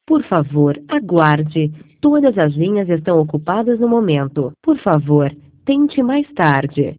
Por favor, aguarde. Todas as linhas estão ocupadas no momento. Por favor, tente mais tarde.